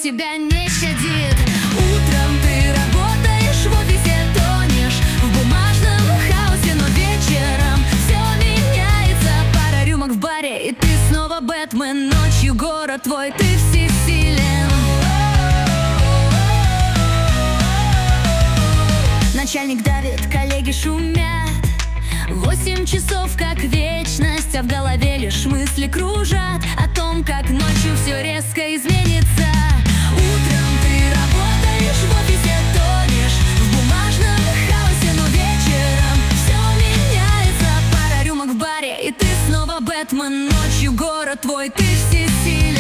тебя не щадит. Утром ты работаешь, в офисе тонешь в бумажном хаосе, но вечером все меняется. Пара рюмок в баре, и ты снова Бэтмен. Ночью город твой, ты всесилен. Начальник давит, коллеги шумят. 8 часов как вечность, а в голове лишь мысли кружат о том, как ночью все резко изменится. Утром ты работаешь, в офисе тонешь в бумажном хаосе, но вечером все меняется. Пара рюмок в баре, и ты снова Бэтмен. Ночью город твой, ты всесилен.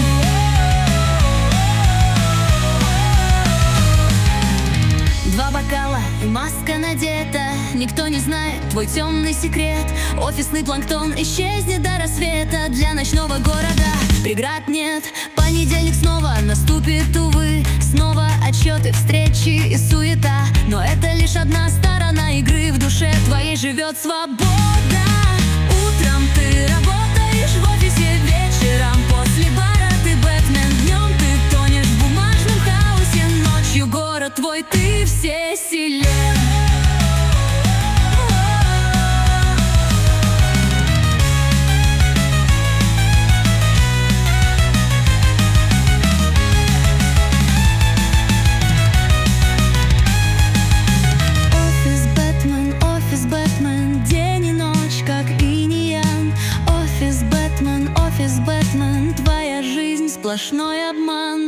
Два бокала и маска надета, никто не знает твой темный секрет. Офисный планктон исчезнет до рассвета. Для ночного города преград нет. Понедельник снова наступит, увы. Снова отчеты, встречи и суета. Но это лишь одна сторона игры. В душе твоей живет свобода. Утром ты работаешь в офисе, вечером после бара ты Бэтмен. Днем ты тонешь в бумажном хаосе, ночью город твой, ты всесилен. Офис Бэтмен, день и ночь, как инь и янь. Офис Бэтмен, твоя жизнь сплошной обман.